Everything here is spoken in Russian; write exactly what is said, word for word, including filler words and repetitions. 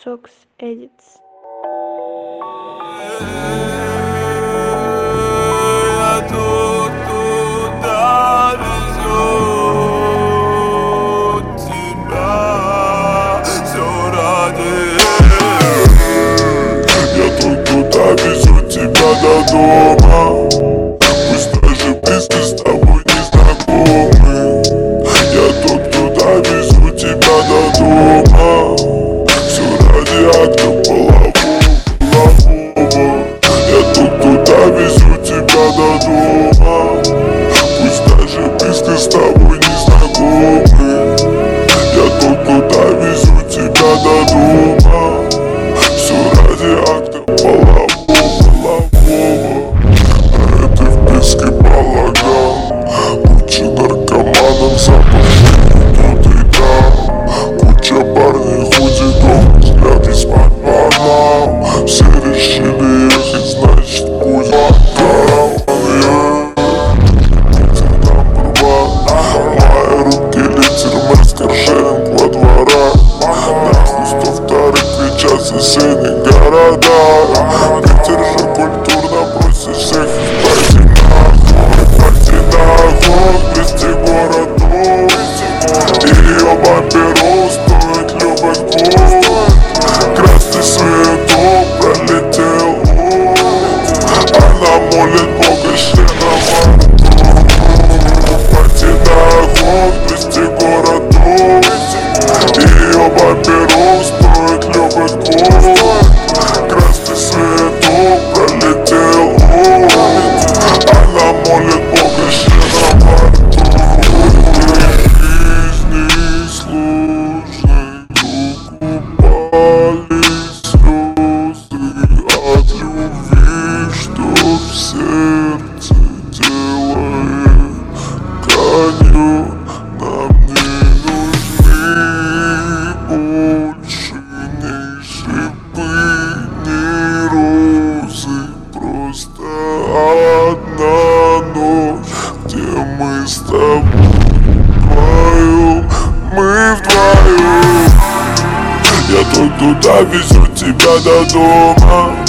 Sox Edits. Я тут туда везет тебя, все ради. Я тут туда везу тебя до дома, пусть даже близко с тобой не знакомы. Я тут туда везу тебя до дома, все ради акта полового. Я тут туда везу тебя до дома, пусть даже близко с тобой не знакомы. Я тут туда везу тебя до дома, все ради акта полового. А это в песке балаган, куча наркоманов, запах тут и там, куча парней худиков, взгляд из-под банал. Все решили ехать, значит пусть покал. Мои руки литер, Мерс, каршеринг во дворах. Нахуй сто вторых кричат в соседних городах. Питер же культурно просит всех пойти нахуй, пойти нахуй. Вести городу и ее бомберу стоит любых двух. Красный светок пролетел, она молит Бога щедровать. Пойти нахуй, вести городу и ее бомберу стоит любых двух. Красный светок пролетел, она молит Бога щедровать. Жизни сложной упали слезы от любви, что в сердце делает конью. Нам не нужны больше ни шипы, ни розы, просто одна ночь, где мы с тобой вдвоем, мы вдвоем. Я тут туда везу тебя до дома,